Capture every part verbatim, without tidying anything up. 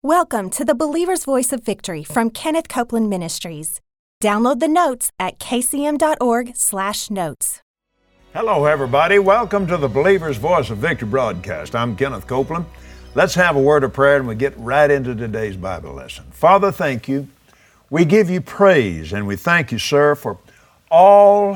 Welcome to the Believer's Voice of Victory from Kenneth Copeland Ministries. Download the notes at k c m dot org slash notes. Hello, everybody. Welcome to the Believer's Voice of Victory broadcast. I'm Kenneth Copeland. Let's have a word of prayer and we get right into today's Bible lesson. Father, thank you. We give you praise and we thank you, sir, for all,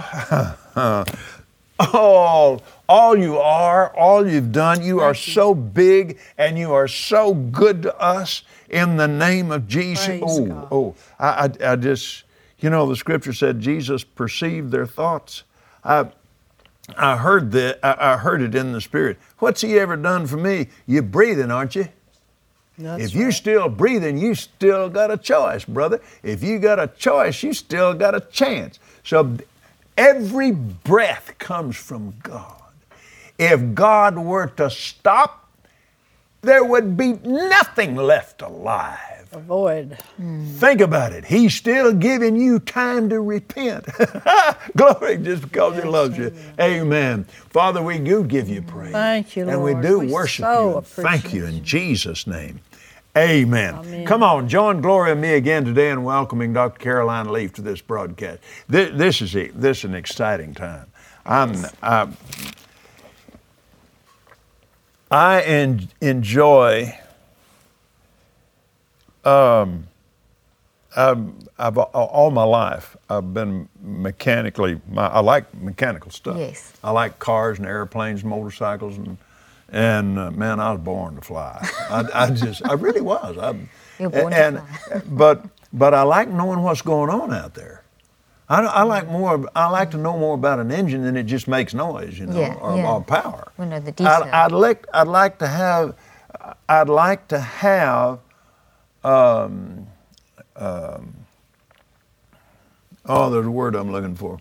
all, all you are, all you've done. You are so big and you are so good to us in the name of Jesus. Praise oh, God. oh, I, I, I just, you know, the scripture said Jesus perceived their thoughts. I, I heard that. I, I heard it in the spirit. What's he ever done for me? You're breathing, aren't you? That's if you're right. still breathing, you still got a choice, brother. If you got a choice, you still got a chance. So every breath comes from God. If God were to stop, there would be nothing left alive. Avoid. Think about it. He's still giving you time to repent. Glory, just because He loves you. Amen. Father, we do give you praise. Thank you, And we Lord. do We worship so you. Thank appreciate you in you. Jesus' name. Amen. Amen. Come on, join Gloria and me again today in welcoming Doctor Caroline Leaf to this broadcast. This, this is a, this is an exciting time. I'm I, I en- enjoy. Um, I've, I've all my life I've been mechanically. My, I like mechanical stuff. Yes. I like cars and airplanes, motorcycles, and and uh, man, I was born to fly. I, I just, I really was. I, You're born to and, fly. but but I like knowing what's going on out there. I, I like more. I like to know more about an engine than it just makes noise, you know, Yeah, or, yeah. or power. We know the I'd, detail. I'd like. I'd like to have. I'd like to have. Um, um, oh, there's a word I'm looking for.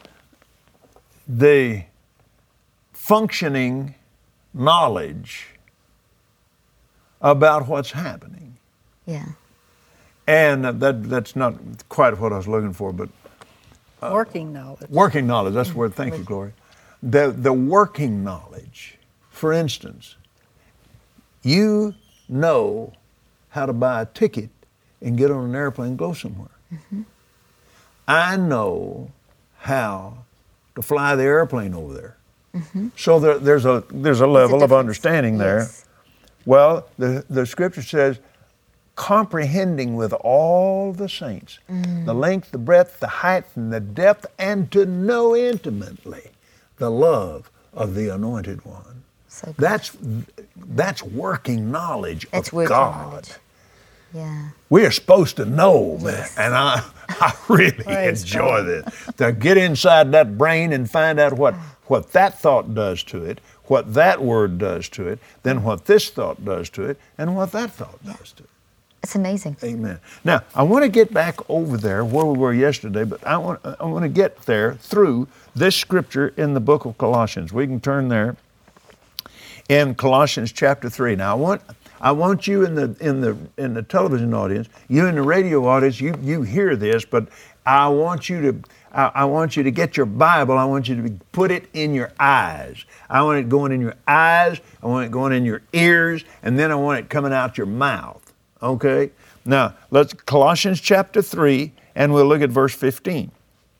The functioning knowledge about what's happening. Yeah. And that that's not quite what I was looking for, but Working knowledge. working knowledge, that's the word. Thank you, Gloria. The, the working knowledge. For instance, you know how to buy a ticket and get on an airplane and go somewhere. Mm-hmm. I know how to fly the airplane over there. Mm-hmm. So there, there's a there's a level of difference. understanding there. Yes. Well, the, the scripture says, comprehending with all the saints, Mm. the length, the breadth, the height, and the depth, and to know intimately the love of the Anointed One. So good. That's that's working knowledge That's of working God. knowledge. Yeah. We are supposed to know, man, Yes. and I, I really Praise enjoy God. this. To get inside that brain and find out what, what that thought does to it, what that word does to it, then what this thought does to it, and what that thought does to it. It's amazing. Amen. Now, I want to get back over there where we were yesterday, but I want, I want to get there through this scripture in the book of Colossians. We can turn there in Colossians chapter three. Now, I want I want you in the in the in the television audience, you in the radio audience, you you hear this, but I want you to I, I want you to get your Bible. I want you to be, put it in your eyes. I want it going in your eyes. I want it going in your ears, and then I want it coming out your mouth. Okay? Now, let's Colossians chapter three, and we'll look at verse fifteen.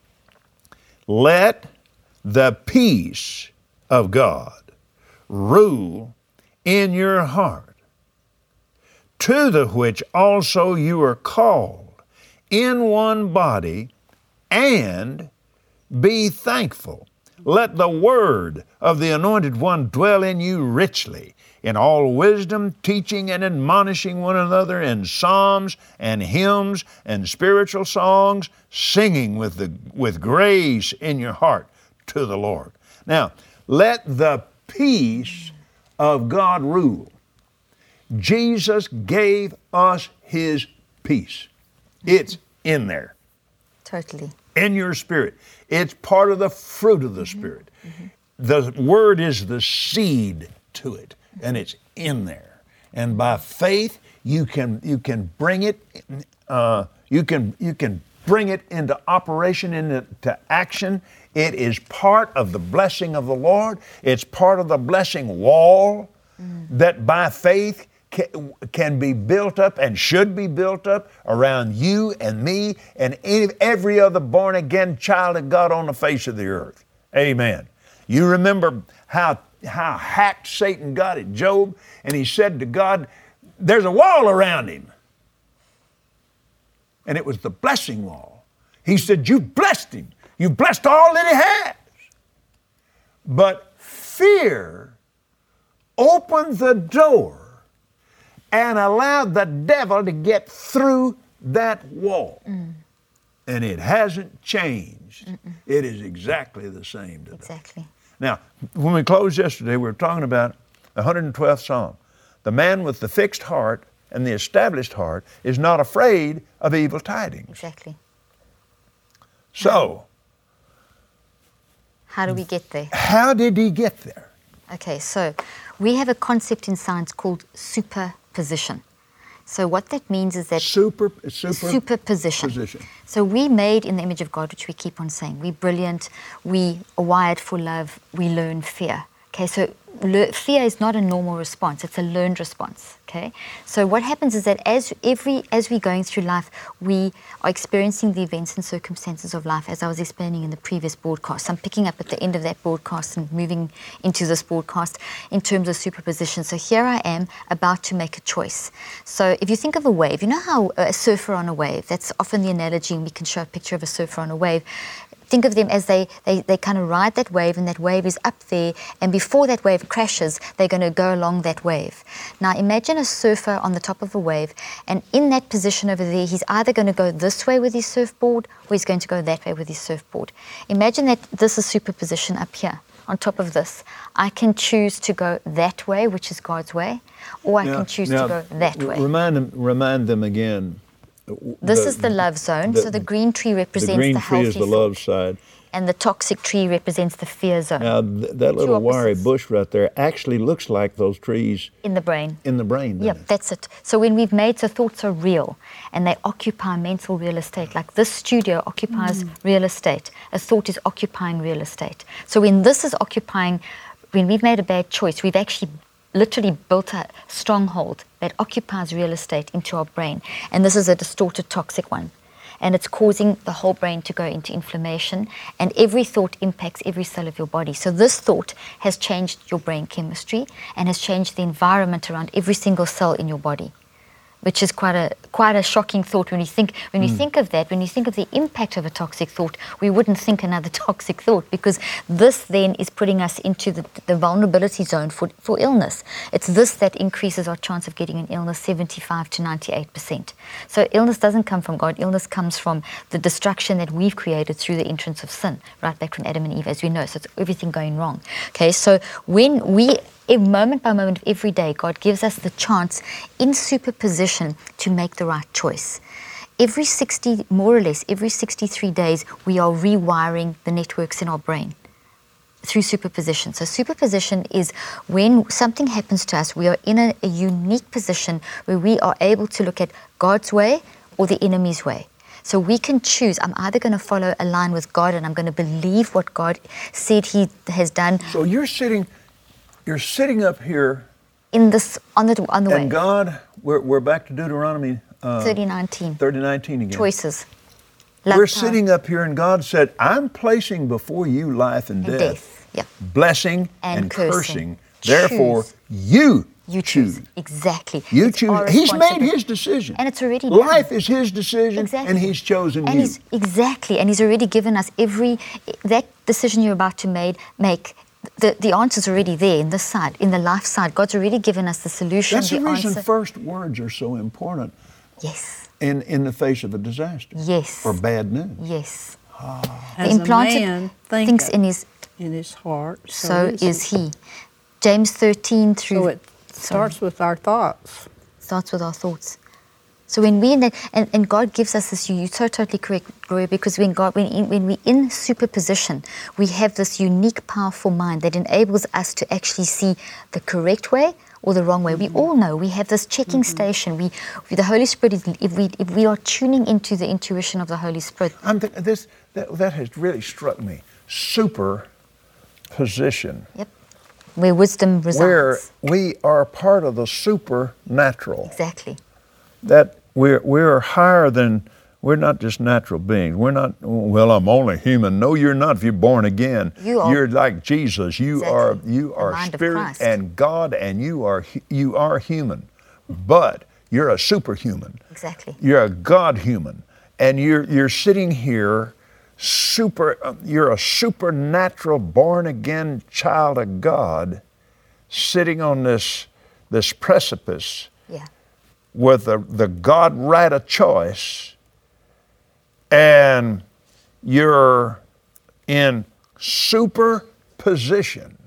Let the peace of God rule in your heart, to the which also you are called in one body, and be thankful. Let the word of the Anointed One dwell in you richly, in all wisdom, teaching and admonishing one another in psalms and hymns and spiritual songs, singing with the with grace in your heart to the Lord. Now, let the peace of God rule. Jesus gave us His peace. It's in there, Totally. in your spirit. It's part of the fruit of the Spirit. The Word is the seed to it, and it's in there. And by faith, you can you can bring it. Uh, you can you can bring it into operation, into action. It is part of the blessing of the Lord. It's part of the blessing wall mm. that by faith can, can be built up and should be built up around you and me and any, every other born-again child of God on the face of the earth. Amen. You remember how, how hacked Satan got at Job, and he said to God, there's a wall around him. And it was the blessing wall. He said, you blessed him. You blessed all that he has. But fear opened the door and allowed the devil to get through that wall. Mm. And it hasn't changed. Mm-mm. It is exactly the same today. Exactly. Now, when we closed yesterday, we were talking about the one hundred twelfth Psalm. The man with the fixed heart and the established heart is not afraid of evil tidings. Exactly. So, how do we get there? How did he get there? Okay, so we have a concept in science called superposition. So what that means is that super, super superposition. Position. So we made in the image of God, which we keep on saying. We're brilliant. We are wired for love. We learn fear. Okay, so le- fear is not a normal response. It's a learned response. Okay, so what happens is that as every as we're going through life, we are experiencing the events and circumstances of life, as I was explaining in the previous broadcast. I'm picking up at the end of that broadcast and moving into this broadcast in terms of superposition. So here I am about to make a choice. So if you think of a wave, you know how a surfer on a wave, that's often the analogy, and we can show a picture of a surfer on a wave. Think of them as they, they, they kind of ride that wave, and that wave is up there, and before that wave crashes, they're going to go along that wave. Now imagine a surfer on the top of a wave, and in that position over there, he's either going to go this way with his surfboard, or he's going to go that way with his surfboard. Imagine that this is superposition up here, on top of this. I can choose to go that way, which is God's way, or I now, can choose now, to go that way. Remind them, remand them again. This the, is the love zone. The, so the green tree represents the, green the healthy tree is the thought, love side. and the toxic tree represents the fear zone. Now, th- that little wiry opposites. bush right there actually looks like those trees In the brain. in the brain. Yep, it? that's it. So when we've made, so thoughts are real, and they occupy mental real estate. Like this studio occupies mm. real estate. A thought is occupying real estate. So when this is occupying, when we've made a bad choice, we've actually literally built a stronghold that occupies real estate into our brain. And this is a distorted, toxic one. And it's causing the whole brain to go into inflammation. And every thought impacts every cell of your body. So this thought has changed your brain chemistry and has changed the environment around every single cell in your body, which is quite a quite a shocking thought when you think when you mm. think of that, when you think of the impact of a toxic thought. We wouldn't think another toxic thought, because this then is putting us into the, the vulnerability zone for, for illness. It's this that increases our chance of getting an illness seventy-five to ninety-eight percent. So illness doesn't come from God. Illness comes from the destruction that we've created through the entrance of sin, right back from Adam and Eve, as we know. So it's everything going wrong. Okay, so when we moment by moment of every day, God gives us the chance in superposition to make the right choice. Every sixty, more or less, every sixty-three days, we are rewiring the networks in our brain through superposition. So superposition is when something happens to us, we are in a, a unique position where we are able to look at God's way or the enemy's way. So we can choose, I'm either going to follow a line with God and I'm going to believe what God said He has done. So you're sitting... You're sitting up here in this on the on the and way. God, we're we're back to Deuteronomy uh, thirty nineteen. thirty nineteen again. Choices. Love we're time. sitting up here, and God said, "I'm placing before you life and, and death, death. Yep. blessing and, and cursing. cursing. Therefore, you." You choose. Exactly. You it's choose. He's made His decision. And it's already done. Life is His decision, exactly. and He's chosen and you. He's, exactly. And He's already given us every, that decision you're about to made, make, the, the answer's already there in this side, in the life side. God's already given us the solution, That's the, the reason answer. first words are so important. Yes. In, in the face of a disaster. Yes. Or bad news. Yes. Ah. The As implanted a man thinks in his, in his heart, so, so is, is he. James thirteen through... So it starts sorry. with our thoughts. Starts with our thoughts. So when we in that, and, and God gives us this, you're so totally correct, Gloria, because when God, when in, when we're in superposition, we have this unique, powerful mind that enables us to actually see the correct way or the wrong way. Mm-hmm. We all know we have this checking mm-hmm. station. We, the Holy Spirit is, if we if we are tuning into the intuition of the Holy Spirit. I'm th- this that, that has really struck me. Superposition. Yep. where wisdom resides. Where we are part of the supernatural. Exactly. That we're, we're higher than, we're not just natural beings. We're not, well, I'm only human. No, you're not if you're born again. You are. You're like Jesus. You Exactly. are you The are mind of spirit Christ. and God, and you are hu- you are human. But you're a superhuman. Exactly. You're a God human. And you're you're sitting here super uh, you're a supernatural born again child of God sitting on this this precipice Yeah. with the, the God right of choice, and you're in superposition.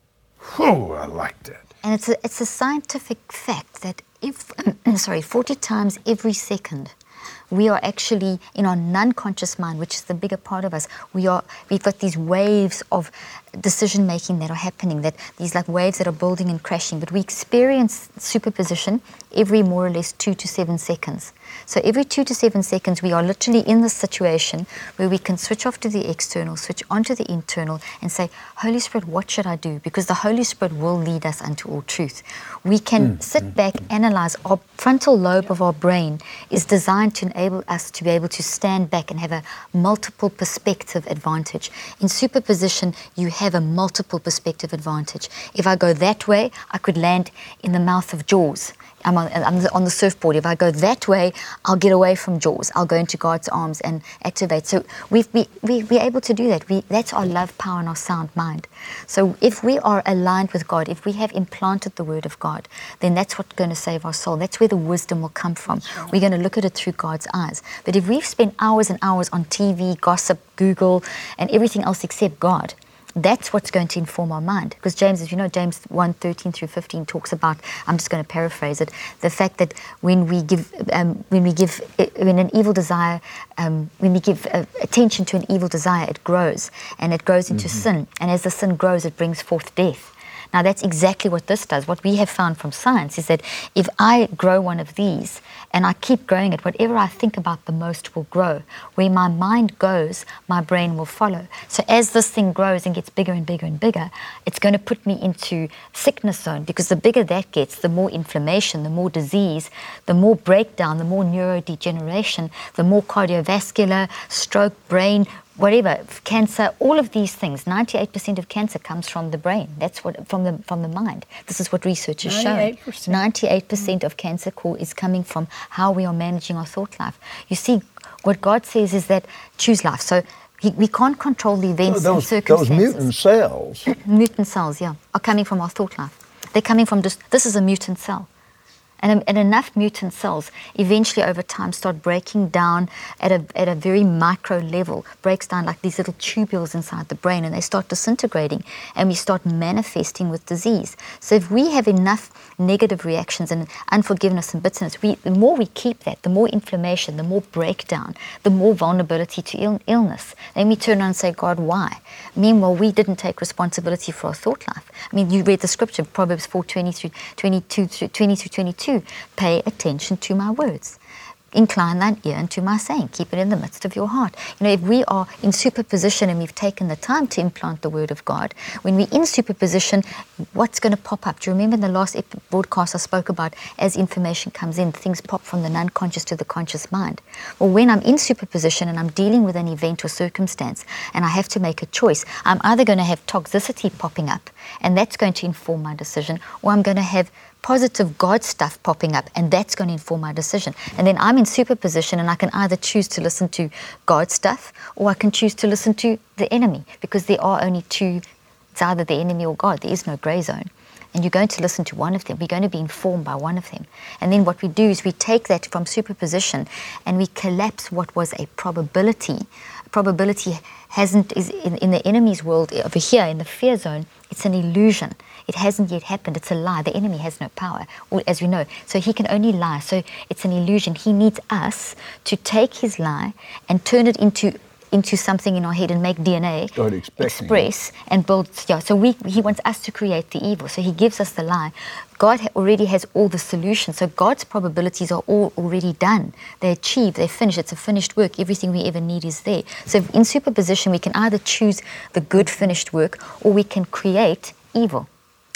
Whew, I like that. And it's a, it's a scientific fact that if, sorry, forty times every second, we are actually in our non-conscious mind, which is the bigger part of us. We are, we've got these waves of decision making that are happening, that these like waves that are building and crashing. But we experience superposition every more or less two to seven seconds. So every two to seven seconds, we are literally in this situation where we can switch off to the external, switch on to the internal, and say, Holy Spirit, what should I do? Because the Holy Spirit will lead us unto all truth. We can mm. sit back, analyze. Our frontal lobe of our brain is designed to enable us to be able to stand back and have a multiple perspective advantage. In superposition, you have a multiple perspective advantage. If I go that way, I could land in the mouth of Jaws. I'm on, I'm on the surfboard. If I go that way, I'll get away from Jaws. I'll go into God's arms and activate. So we've, we, we, we're able to do that. We, that's our love, power, and our sound mind. So if we are aligned with God, if we have implanted the Word of God, then that's what's going to save our soul. That's where the wisdom will come from. We're going to look at it through God's eyes. But if we've spent hours and hours on T V, gossip, Google, and everything else except God, that's what's going to inform our mind. Because James, as you know, James one, thirteen through fifteen talks about, I'm just going to paraphrase it, the fact that when we give, um, when we give, when an evil desire, um, when we give uh, attention to an evil desire, it grows, and it grows into mm-hmm. sin. And as the sin grows, it brings forth death. Now, that's exactly what this does. What we have found from science is that if I grow one of these and I keep growing it, whatever I think about the most will grow. Where my mind goes, my brain will follow. So as this thing grows and gets bigger and bigger and bigger, it's going to put me into sickness zone, because the bigger that gets, the more inflammation, the more disease, the more breakdown, the more neurodegeneration, the more cardiovascular, stroke, brain, whatever, cancer, all of these things. ninety-eight percent of cancer comes from the brain. That's what, from the from the mind. This is what research has shown. ninety-eight percent of cancer core is coming from how we are managing our thought life. You see, what God says is that choose life. So he, we can't control the events those, and circumstances. Those mutant cells. Mutant cells, yeah, are coming from our thought life. They're coming from just, this is a mutant cell. And, and enough mutant cells eventually over time start breaking down at a, at a very micro level, breaks down like these little tubules inside the brain, and they start disintegrating, and we start manifesting with disease. So if we have enough negative reactions and unforgiveness and bitterness, we, the more we keep that, the more inflammation, the more breakdown, the more vulnerability to Ill, illness. Then we turn around and say, God, why? Meanwhile, we didn't take responsibility for our thought life. I mean, you read the scripture, Proverbs four, twenty through twenty-two, twenty through twenty-two. Pay attention to my words. Incline thine ear unto my saying. Keep it in the midst of your heart. You know, if we are in superposition and we've taken the time to implant the Word of God, when we're in superposition, what's going to pop up? Do you remember in the last ep- broadcast I spoke about, as information comes in, things pop from the non-conscious to the conscious mind? Well, when I'm in superposition and I'm dealing with an event or circumstance and I have to make a choice, I'm either going to have toxicity popping up, and that's going to inform my decision, or I'm going to have positive God stuff popping up, and that's going to inform my decision. And then I'm in superposition, and I can either choose to listen to God stuff, or I can choose to listen to the enemy, because there are only two, it's either the enemy or God. There is no gray zone. And you're going to listen to one of them. We're going to be informed by one of them. And then what we do is we take that from superposition and we collapse what was a probability. Probability hasn't, is in, in the enemy's world over here, in the fear zone, it's an illusion. It hasn't yet happened. It's a lie. The enemy has no power, as we know. So he can only lie. So it's an illusion. He needs us to take his lie and turn it into into something in our head and make D N A express and build. Yeah. So we he wants us to create the evil. So he gives us the lie. God ha- already has all the solutions. So God's probabilities are all already done. They're achieved. They're finished. It's a finished work. Everything we ever need is there. So in superposition, we can either choose the good finished work, or we can create evil.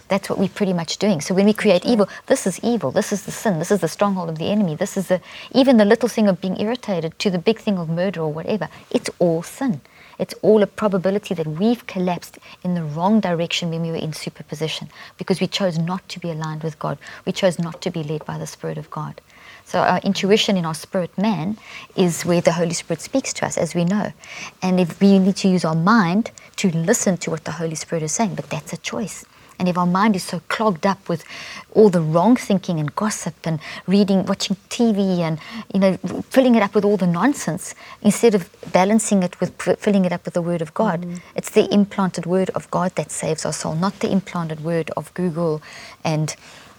That's what we're pretty much doing. So when we create evil, this is evil. This is the sin. This is the stronghold of the enemy. This is the, even the little thing of being irritated to the big thing of murder or whatever. It's all sin. It's all a probability that we've collapsed in the wrong direction when we were in superposition, because we chose not to be aligned with God. We chose not to be led by the Spirit of God. So our intuition in our spirit man is where the Holy Spirit speaks to us, as we know. And if we need to use our mind to listen to what the Holy Spirit is saying, but that's a choice. And if our mind is so clogged up with all the wrong thinking and gossip and reading, watching T V and, you know, filling it up with all the nonsense, instead of balancing it with filling it up with the Word of God, mm-hmm. it's the implanted Word of God that saves our soul, not the implanted Word of Google and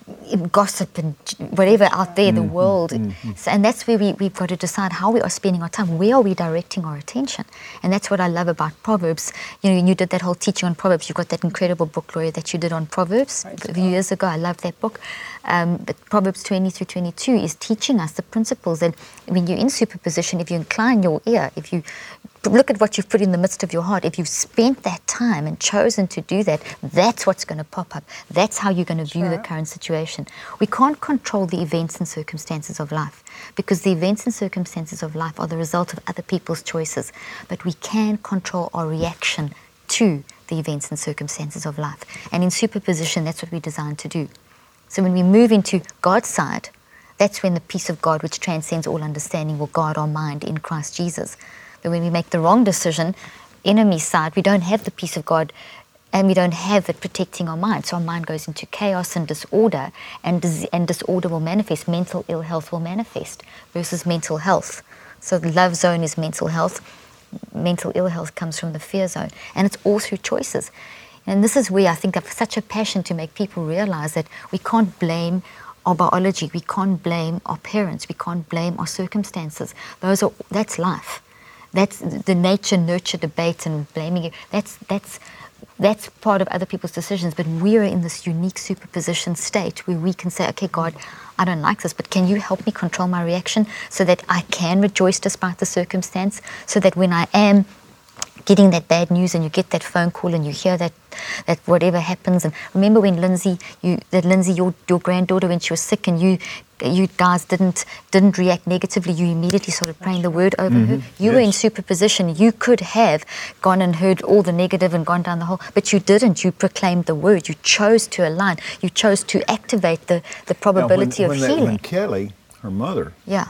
gossip and whatever out there, the mm-hmm, world. Mm-hmm. So, and that's where we, we've got to decide how we are spending our time. Where are we directing our attention? And that's what I love about Proverbs. You know, you did that whole teaching on Proverbs. You've got that incredible book, Gloria, that you did on Proverbs right, a few years ago. I love that book. Um, but Proverbs twenty through twenty-two is teaching us the principles that when you're in superposition, if you incline your ear, if you look at what you've put in the midst of your heart, if you've spent that time and chosen to do that, that's what's going to pop up. That's how you're going to view sure. the current situation. We can't control the events and circumstances of life, because the events and circumstances of life are the result of other people's choices. But we can control our reaction to the events and circumstances of life. And in superposition, that's what we're designed to do. So when we move into God's side, that's when the peace of God, which transcends all understanding, will guard our mind in Christ Jesus. But when we make the wrong decision, enemy side, we don't have the peace of God, and we don't have it protecting our mind. So our mind goes into chaos and disorder, and, dis- and disorder will manifest. Mental ill health will manifest versus mental health. So the love zone is mental health. Mental ill health comes from the fear zone. And it's all through choices. And this is where I think I have such a passion to make people realize that we can't blame our biology. We can't blame our parents. We can't blame our circumstances. Those are, that's life. That's the nature-nurture debate and blaming it. That's that's that's part of other people's decisions. But we're in this unique superposition state where we can say, okay, God, I don't like this, but can you help me control my reaction so that I can rejoice despite the circumstance, so that when I am getting that bad news and you get that phone call and you hear that that whatever happens. And remember when Lindsay, you that Lindsay, your your granddaughter, when she was sick, and you you guys didn't didn't react negatively, you immediately started praying the word over mm-hmm. her. You yes. were in superposition. You could have gone and heard all the negative and gone down the hole, but you didn't. You proclaimed the word. You chose to align. You chose to activate the, the probability now, when, of when healing. That, when Kelly, her mother, yeah.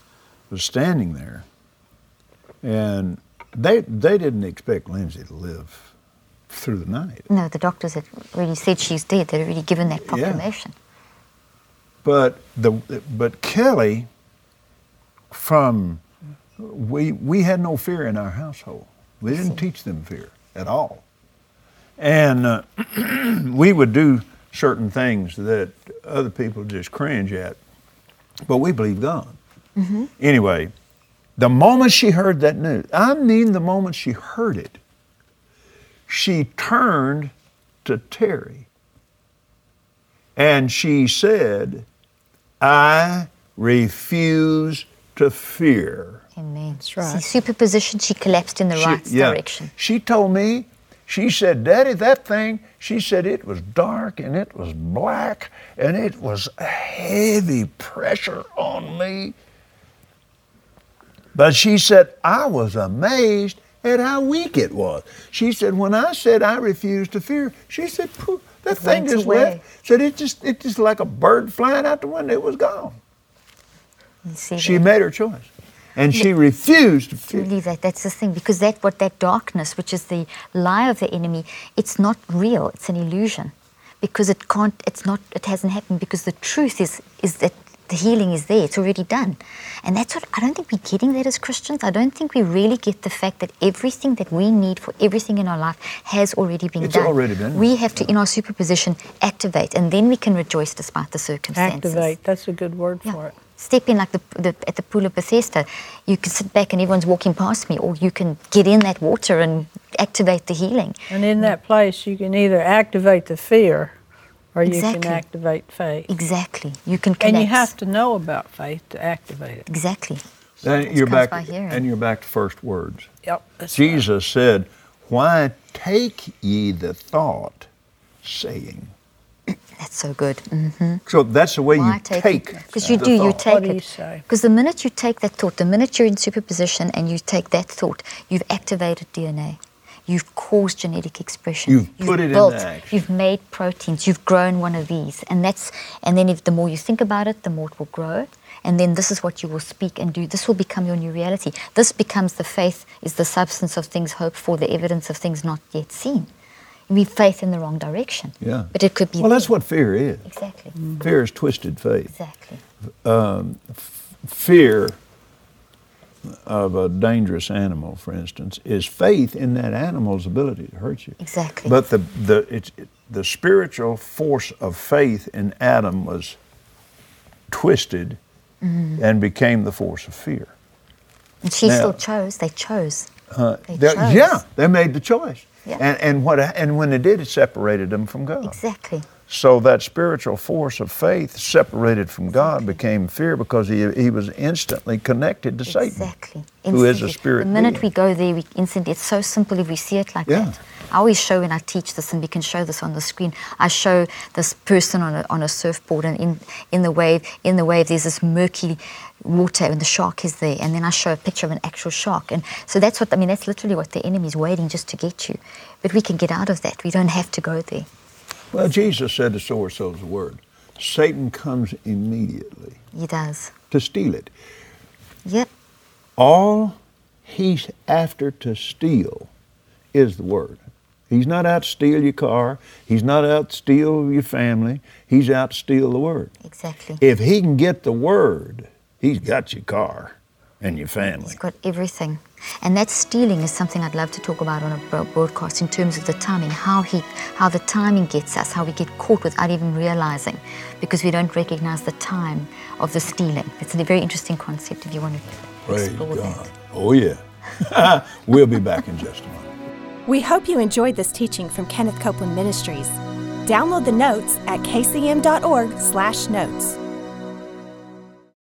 was standing there, and they they didn't expect Lindsay to live through the night. No, the doctors had already said she's dead. They'd already given that proclamation. Yeah. But the but Kelly, from we we had no fear in our household. We didn't teach them fear at all, and uh, we would do certain things that other people just cringe at, but we believe God. Mm-hmm. Anyway, the moment she heard that news, I mean, the moment she heard it, she turned to Terry and she said, I refuse to fear. Amen. That's right. See, superposition, she collapsed in the She- right yeah. direction. She told me, she said, Daddy, that thing, she said it was dark and it was black and it was a heavy pressure on me. But she said, I was amazed at how weak it was. She said, when I said I refuse to fear, she said, poof, that It thing went just away. left. Said it just, it just like a bird flying out the window, it was gone. You see She that? made her choice. And she refused to fear. Believe that. That's the thing, because that what that darkness, which is the lie of the enemy, it's not real. It's an illusion, because it can't. It's not. It hasn't happened. Because the truth is is that the healing is there. It's already done, and that's what I don't think we're getting that as Christians. I don't think we really get the fact that everything that we need for everything in our life has already been It's done. already been. We have to, in our superposition, activate, and then we can rejoice despite the circumstances. Activate. That's a good word Yeah. for it. Step in like the, the at the pool of Bethesda. You can sit back and everyone's walking past me, or you can get in that water and activate the healing. And in that place, you can either activate the fear or you Exactly. can activate faith. Exactly. You can And collapse. you have to know about faith to activate it. Exactly. And It you're comes back, by hearing. and you're back to first words. Yep. That's Jesus said, why take ye the thought, saying, That's so good. Mm-hmm. So that's the way Why you take take Because you the do, you thought. take What do you it. say? Because the minute you take that thought, the minute you're in superposition and you take that thought, you've activated D N A. You've caused genetic expression. You've put it built, into action. You've made proteins. You've grown one of these, and that's. And then, if the more you think about it, the more it will grow. And then this is what you will speak and do. This will become your new reality. This becomes the faith is the substance of things hoped for, the evidence of things not yet seen. We have faith in the wrong direction. Yeah. But it could be. Well, that's there. what fear is. Exactly. Fear is twisted faith. Exactly. Um, f- fear of a dangerous animal, for instance, is faith in that animal's ability to hurt you. Exactly. But the the it's, it, the spiritual force of faith in Adam was twisted Mm-hmm. and became the force of fear. And she Now- still chose. They chose. Uh, They they- chose. yeah, they made the choice. Yeah. And and what and when they did, it separated them from God. Exactly. So that spiritual force of faith separated from God became fear because he, he was instantly connected to Satan, Exactly. who is a Instantly. spirit The minute being. we go there, we instantly, it's so simple if we see it like Yeah. that. I always show when I teach this, and we can show this on the screen. I show this person on a, on a surfboard, and in, in the wave, in the wave, there's this murky water, and the shark is there. And then I show a picture of an actual shark, and so that's what I mean. That's literally what the enemy is waiting just to get you. But we can get out of that. We don't have to go there. Well, Jesus said the sower sows the word. Satan comes immediately He does. to steal it. Yep. All he's after to steal is the word. He's not out to steal your car. He's not out to steal your family. He's out to steal the word. Exactly. If he can get the word, he's got your car and your family. He's got everything. And that stealing is something I'd love to talk about on a bro- broadcast in terms of the timing, how he, how the timing gets us, how we get caught without even realizing, because we don't recognize the time of the stealing. It's a very interesting concept if you want to Praise explore God. that. Oh, yeah. We'll be back in just a moment. We hope you enjoyed this teaching from Kenneth Copeland Ministries. Download the notes at k c m dot org slash notes.